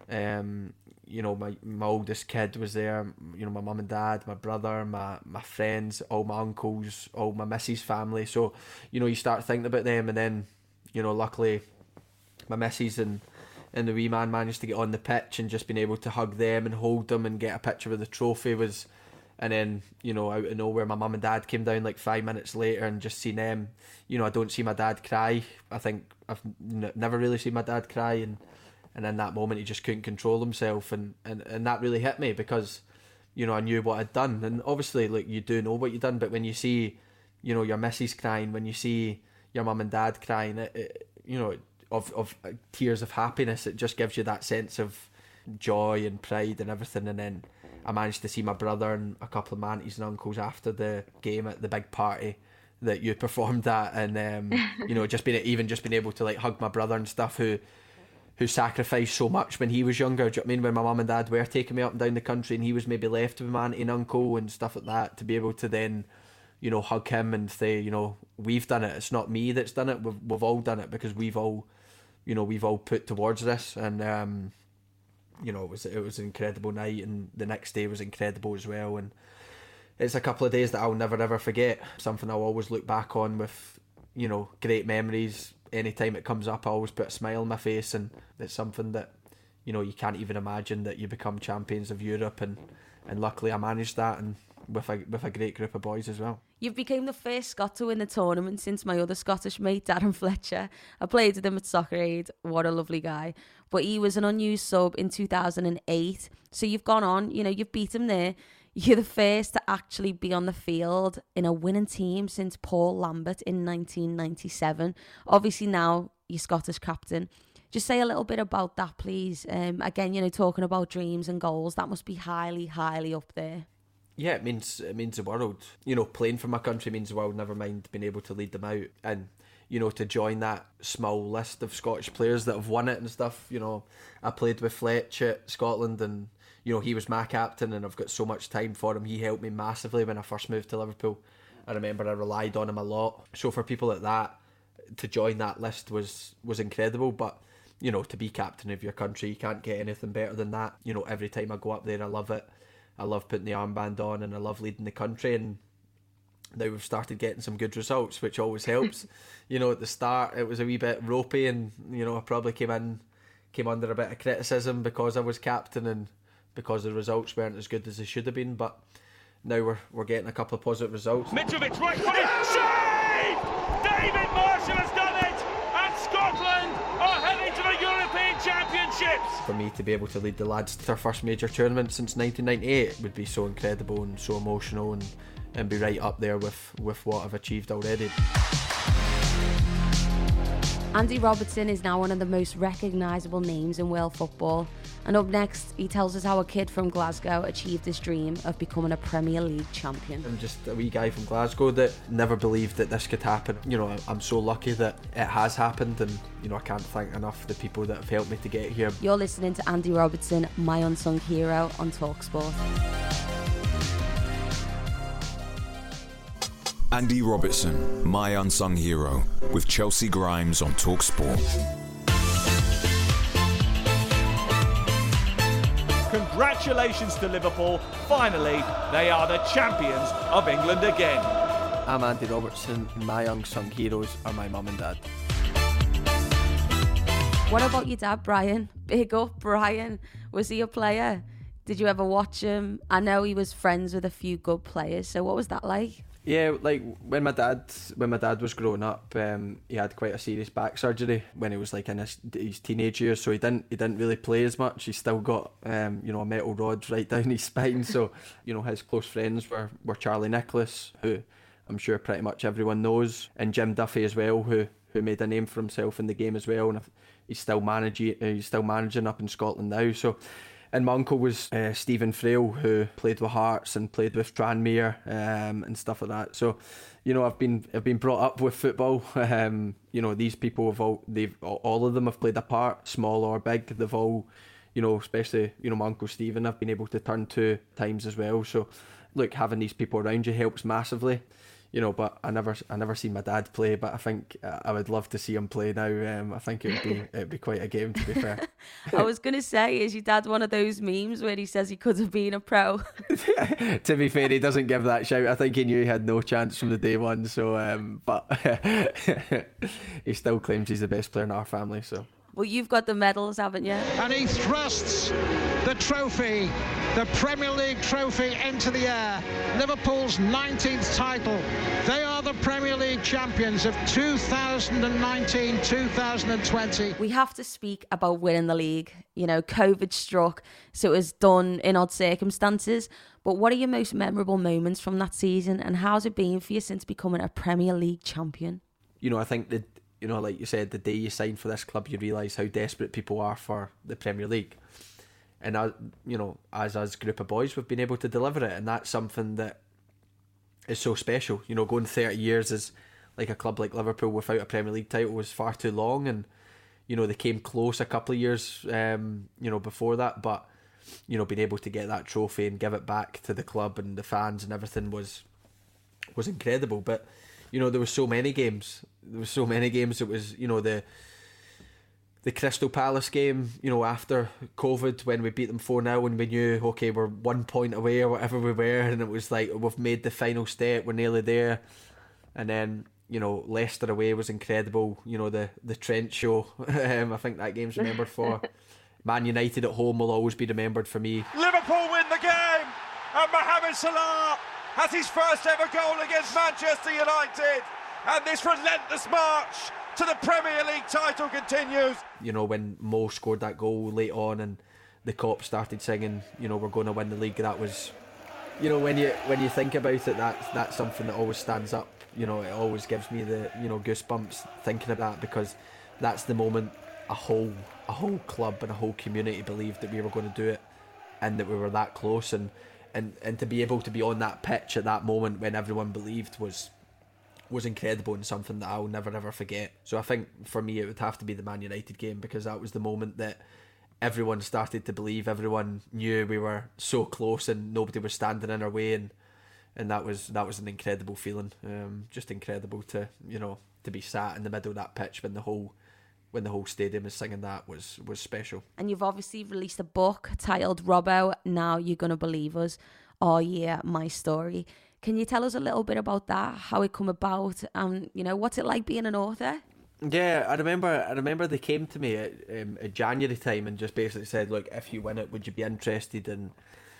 you know, my oldest kid was there, you know, my mum and dad, my brother, my friends, all my uncles, all my missus' family. So, you know, you start thinking about them, and then, you know, luckily my missus and the wee man managed to get on the pitch, and just being able to hug them and hold them and get a picture with the trophy was. And then, you know, out of nowhere, my mum and dad came down like 5 minutes later, and just seen them. You know, I don't see my dad cry. I think I've never really seen my dad cry, and in that moment he just couldn't control himself, and that really hit me, because, you know, I knew what I'd done, and obviously, like, you do know what you've done, but when you see, you know, your missus crying, when you see your mum and dad crying, it you know, of tears of happiness, it just gives you that sense of joy and pride and everything. And then I managed to see my brother and a couple of my aunties and uncles after the game at the big party that you performed at, and you know, just being able to like hug my brother and stuff, who sacrificed so much when he was younger. Do you know what I mean? When my mum and dad were taking me up and down the country, and he was maybe left with my auntie and uncle and stuff like that, to be able to then, you know, hug him and say, you know, we've done it. It's not me that's done it. We've all done it, because we've all put towards this. And you know, it was an incredible night, and the next day was incredible as well. And it's a couple of days that I'll never ever forget. Something I'll always look back on with, you know, great memories. Anytime it comes up, I always put a smile on my face, and it's something that, you know, you can't even imagine, that you become champions of Europe, and luckily I managed that, and with a great group of boys as well.
You've become the first Scot to win the tournament since my other Scottish mate, Darren Fletcher. I played with him at Soccer Aid. What a lovely guy. But he was an unused sub in 2008. So you've gone on, you know, you've beat him there. You're the first to actually be on the field in a winning team since Paul Lambert in 1997. Obviously now you're Scottish captain. Just say a little bit about that, please. Again, you know, talking about dreams and goals, that must be highly, highly up there.
Yeah, it means the world. You know, playing for my country means the world, never mind being able to lead them out. And, you know, to join that small list of Scottish players that have won it and stuff, you know, I played with Fletch at Scotland, and, you know, he was my captain, and I've got so much time for him. He helped me massively when I first moved to Liverpool. I remember I relied on him a lot. So for people like that, to join that list was incredible. But, you know, to be captain of your country, you can't get anything better than that. You know, every time I go up there, I love it. I love putting the armband on, and I love leading the country, and now we've started getting some good results, which always helps. You know, at the start it was a wee bit ropey, and, you know, I probably came under a bit of criticism because I was captain and because the results weren't as good as they should have been, but now we're getting a couple of positive results.
Mitrovic, right footed, save! David Marshall has done it, and Scotland are heading to the European Championship.
Phillips!
For me to be able to lead the lads to their first major tournament since 1998 would be so incredible and so emotional, and be right up there with what I've achieved already.
Andy Robertson is now one of the most recognisable names in world football. And up next, he tells us how a kid from Glasgow achieved his dream of becoming a Premier League champion.
I'm just a wee guy from Glasgow that never believed that this could happen. You know, I'm so lucky that it has happened, and, you know, I can't thank enough the people that have helped me to get here.
You're listening to Andy Robertson, My Unsung Hero, on TalkSport.
Andy Robertson, My Unsung Hero, with Chelsea Grimes on TalkSport.
Congratulations to Liverpool. Finally, they are the champions of England again.
I'm Andy Robertson. My unsung heroes are my mum and dad.
What about your dad, Brian? Big up, Brian. Was he a player? Did you ever watch him? I know he was friends with a few good players, so what was that like?
Yeah, like when my dad was growing up, he had quite a serious back surgery when he was like in his teenage years, so he didn't really play as much. He still got a metal rod right down his spine. So, you know, his close friends were Charlie Nicholas, who I'm sure pretty much everyone knows, and Jim Duffy as well, who made a name for himself in the game as well, and he's still managing up in Scotland now. So. And my uncle was Stephen Frail, who played with Hearts and played with Tranmere and stuff like that. So, you know, I've been brought up with football. You know, these people all of them have played a part, small or big. They've all, you know, especially, you know, my uncle Stephen, I've been able to turn to times as well. So, look, having these people around you helps massively. You know, but I never seen my dad play, but I think I would love to see him play now. I think it'd be quite a game, to be fair.
I was going to say, is your dad one of those memes where he says he could have been a pro?
To be fair, he doesn't give that shout. I think he knew he had no chance from the day one. So, but he still claims he's the best player in our family. So.
Well, you've got the medals, haven't you?
And he thrusts the trophy, the Premier League trophy, into the air. Liverpool's 19th title. They are the Premier League champions of 2019-2020.
We have to speak about winning the league. You know, COVID struck, so it was done in odd circumstances. But what are your most memorable moments from that season, and how's it been for you since becoming a Premier League champion?
You know, I think that, you know, like you said, the day you sign for this club, you realise how desperate people are for the Premier League. And, you know, as us group of boys, we've been able to deliver it. And that's something that is so special. You know, going 30 years as like a club like Liverpool without a Premier League title was far too long. And, you know, they came close a couple of years, you know, before that. But, you know, being able to get that trophy and give it back to the club and the fans and everything was incredible. But, you know, there were so many games. It was, you know, the Crystal Palace game, you know, after COVID, when we beat them 4-0 and we knew, okay, we're 1 point away or whatever we were, and it was like, we've made the final step, we're nearly there. And then, you know, Leicester away was incredible. You know, the Trent show, I think that game's remembered for. Man United at home will always be remembered for me.
Liverpool win the game, and Mohamed Salah has his first ever goal against Manchester United, and this relentless march to the Premier League title continues.
You know, when Mo scored that goal late on and the cops started singing, you know, we're going to win the league, that was, you know, when you think about it, that's something that always stands up. You know, it always gives me the, you know, goosebumps thinking of that, because that's the moment a whole club and a whole community believed that we were going to do it, and that we were that close, and to be able to be on that pitch at that moment when everyone believed was incredible, and something that I'll never ever forget. So I think for me it would have to be the Man United game, because that was the moment that everyone started to believe, everyone knew we were so close and nobody was standing in our way, and that was an incredible feeling. Just incredible to, you know, to be sat in the middle of that pitch when the whole stadium is singing that was special.
And you've obviously released a book titled Robbo, Now You're Gonna Believe Us, Our Year, My Story. Can you tell us a little bit about that, how it come about, and, you know, what's it like being an author?
Yeah, I remember they came to me at January time and just basically said, look, if you win it, would you be interested in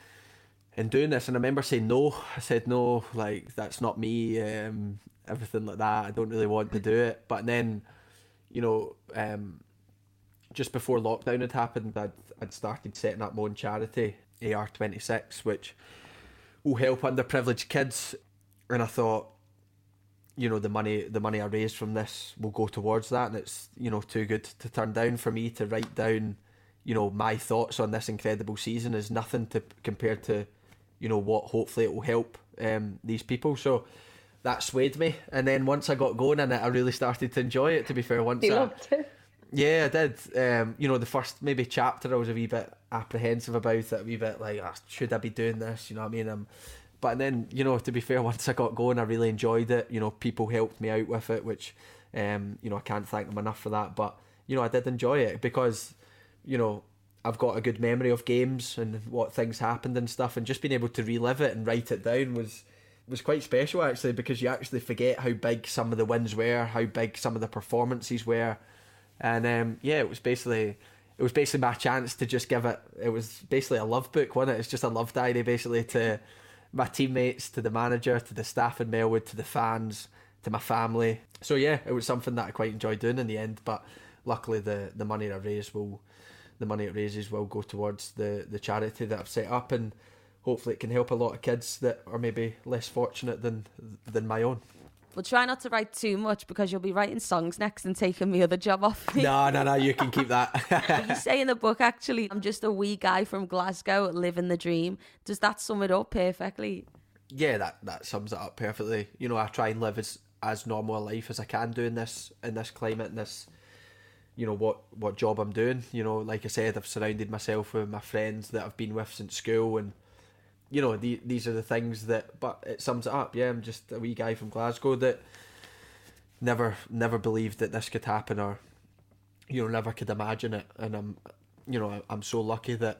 doing this? And I remember saying no. I said no, like, that's not me, everything like that. I don't really want to do it. But then, you know, just before lockdown had happened, I'd started setting up my own charity, AR26, which will help underprivileged kids. And I thought, you know, the money I raised from this will go towards that, and it's, you know, too good to turn down. For me to write down, you know, my thoughts on this incredible season is nothing to compared to, you know, what hopefully it will help these people. So that swayed me, and then once I got going in it, I really started to enjoy it. To be fair, once
loved it.
Yeah, I did. You know, the first maybe chapter I was a wee bit apprehensive about it, a wee bit like, should I be doing this? You know what I mean? But then, you know, to be fair, once I got going, I really enjoyed it. You know, people helped me out with it, which, you know, I can't thank them enough for that. But, you know, I did enjoy it because, you know, I've got a good memory of games and what things happened and stuff, and just being able to relive it and write it down was quite special, actually, because you actually forget how big some of the wins were, how big some of the performances were. And yeah, it was basically my chance to just give it. It was basically a love book, wasn't it? It's just a love diary, basically, to my teammates, to the manager, to the staff in Melwood, to the fans, to my family. So yeah, it was something that I quite enjoyed doing in the end. But luckily, the money it raises will go towards the charity that I've set up, and hopefully it can help a lot of kids that are maybe less fortunate than my own.
Well, try not to write too much, because you'll be writing songs next and taking my other job off me.
No, you can keep that.
You say in the book, actually, I'm just a wee guy from Glasgow living the dream. Does that sum it up perfectly?
Yeah, that sums it up perfectly. You know, I try and live as normal a life as I can do in this climate, and this, you know, what job I'm doing. You know, like I said, I've surrounded myself with my friends that I've been with since school, and you know, these are the things that, but it sums it up. Yeah, I'm just a wee guy from Glasgow that never believed that this could happen, or, you know, never could imagine it. And I'm so lucky that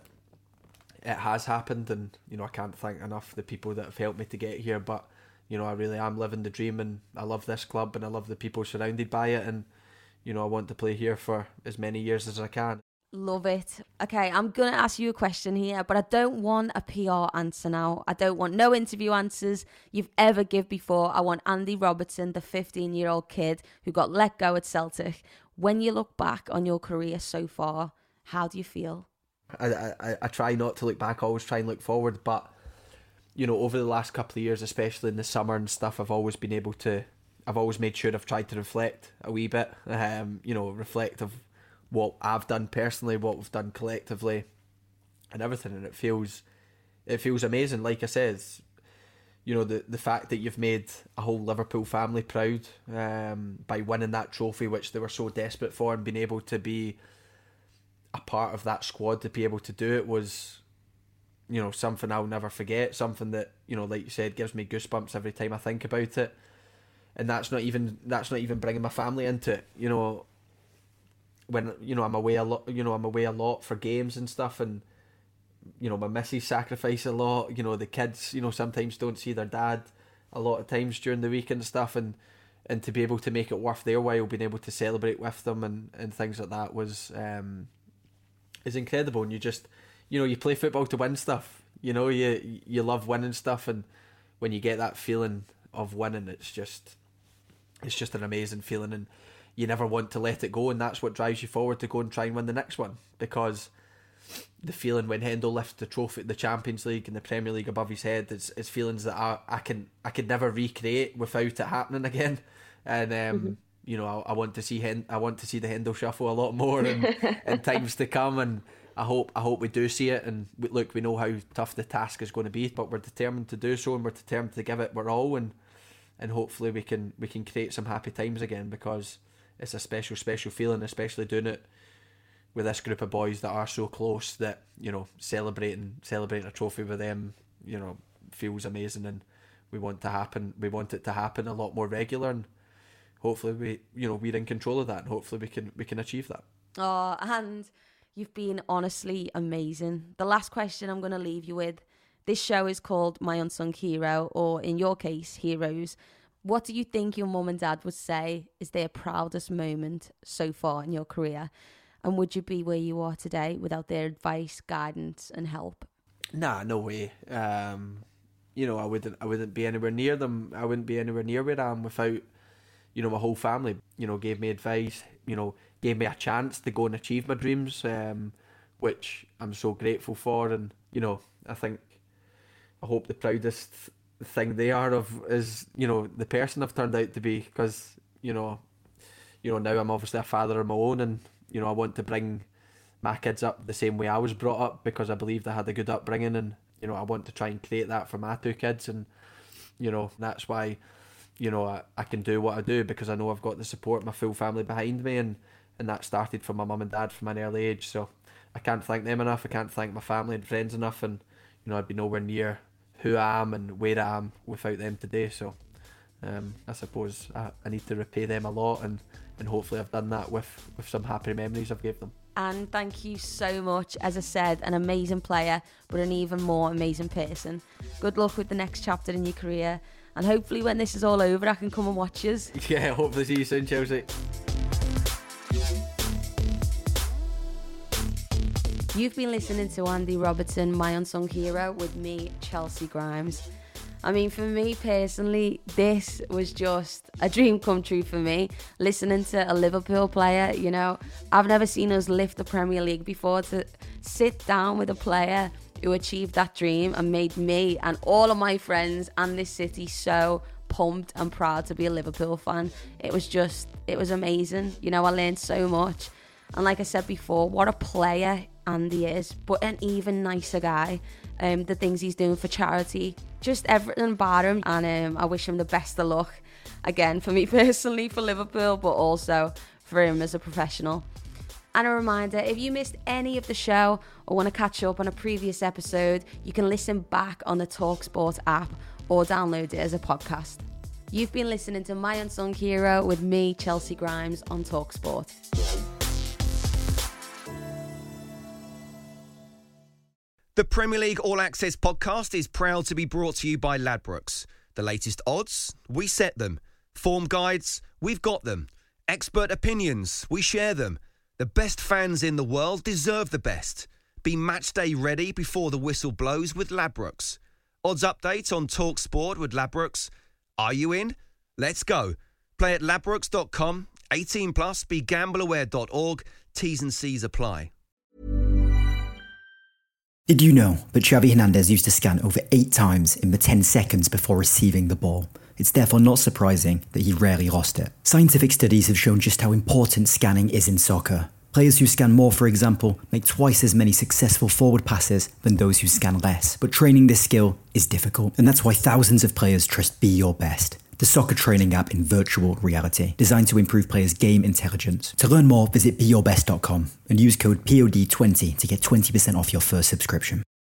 it has happened, and, you know, I can't thank enough the people that have helped me to get here. But, you know, I really am living the dream, and I love this club, and I love the people surrounded by it, and, you know, I want to play here for as many years as I can.
Love it. Okay, I'm going to ask you a question here, but I don't want a PR answer now. I don't want no interview answers you've ever give before. I want Andy Robertson, the 15-year-old kid who got let go at Celtic. When you look back on your career so far, how do you feel?
I try not to look back, I always try and look forward, but, you know, over the last couple of years, especially in the summer and stuff, I've always made sure I've tried to reflect a wee bit, you know, reflect of what I've done personally, what we've done collectively, and everything, and it feels amazing. Like I said, you know, the fact that you've made a whole Liverpool family proud by winning that trophy, which they were so desperate for, and being able to be a part of that squad, to be able to do it, was, you know, something I'll never forget, something that, you know, like you said, gives me goosebumps every time I think about it. And that's not even bringing my family into it, you know. When, you know, I'm away a lot for games and stuff, and, you know, my missus sacrifice a lot. You know, the kids, you know, sometimes don't see their dad a lot of times during the week and stuff, and to be able to make it worth their while, being able to celebrate with them and things like that is incredible. And you just, you know, you play football to win stuff. You know, you love winning stuff, and when you get that feeling of winning, it's just an amazing feeling, and you never want to let it go, and that's what drives you forward to go and try and win the next one. Because the feeling when Hendo lifts the trophy, the Champions League and the Premier League above his head, is feelings that I could never recreate without it happening again. And you know, I want to see the Hendo Shuffle a lot more in times to come, and I hope we do see it. And look, we know how tough the task is going to be, but we're determined to do so, and we're determined to give it our all, and hopefully we can create some happy times again, because it's a special feeling, especially doing it with this group of boys that are so close, that, you know, celebrating a trophy with them, you know, feels amazing, and we want it to happen a lot more regular, and hopefully we're in control of that, and hopefully we can achieve that.
Oh, and you've been honestly amazing. The last question I'm going to leave you with, this show is called My Unsung Hero, or in your case, Heroes. What do you think your mum and dad would say is their proudest moment so far in your career? And would you be where you are today without their advice, guidance and help?
Nah, no way. You know, I wouldn't be anywhere near them. I wouldn't be anywhere near where I am without, you know, my whole family. gave me advice, gave me a chance to go and achieve my dreams, which I'm so grateful for. And, I hope the proudest thing they are of is, the person I've turned out to be, because, now I'm obviously a father of my own, and, I want to bring my kids up the same way I was brought up, because I believed I had a good upbringing, and, I want to try and create that for my 2 kids. And, that's why, I can do what I do, because I know I've got the support of my full family behind me, and that started from my mum and dad from an early age. So I can't thank them enough. I can't thank my family and friends enough, and I'd be nowhere near who I am and where I am without them today. So I suppose I need to repay them a lot, and hopefully I've done that with some happy memories I've gave them.
And thank you so much. As I said, an amazing player, but an even more amazing person. Good luck with the next chapter in your career, and hopefully when this is all over I can come and watch us.
Yeah, hopefully see you soon, Chelsea.
You've been listening to Andy Robertson, my unsung hero, with me, Chelsea Grimes. I mean, for me personally, this was just a dream come true for me. Listening to a Liverpool player, I've never seen us lift the Premier League before. To sit down with a player who achieved that dream and made me and all of my friends and this city so pumped and proud to be a Liverpool fan. It was amazing. I learned so much. And like I said before, what a player Andy is, but an even nicer guy. The things he's doing for charity, just everything about him. And I wish him the best of luck, again, for me personally, for Liverpool, but also for him as a professional. And a reminder, if you missed any of the show or want to catch up on a previous episode, you can listen back on the TalkSport app or download it as a podcast. You've been listening to My Unsung Hero with me, Chelsea Grimes, on TalkSport.
The Premier League All Access podcast is proud to be brought to you by Ladbrokes. The latest odds, we set them. Form guides, we've got them. Expert opinions, we share them. The best fans in the world deserve the best. Be match day ready before the whistle blows with Ladbrokes. Odds update on TalkSport with Ladbrokes. Are you in? Let's go. Play at ladbrokes.com. 18 plus. BeGambleAware.org. T's and C's apply.
Did you know that Xavi Hernandez used to scan over 8 times in the 10 seconds before receiving the ball? It's therefore not surprising that he rarely lost it. Scientific studies have shown just how important scanning is in soccer. Players who scan more, for example, make twice as many successful forward passes than those who scan less. But training this skill is difficult, and that's why thousands of players trust Be Your Best, the soccer training app in virtual reality, designed to improve players' game intelligence. To learn more, visit BeYourBest.com and use code POD20 to get 20% off your first subscription.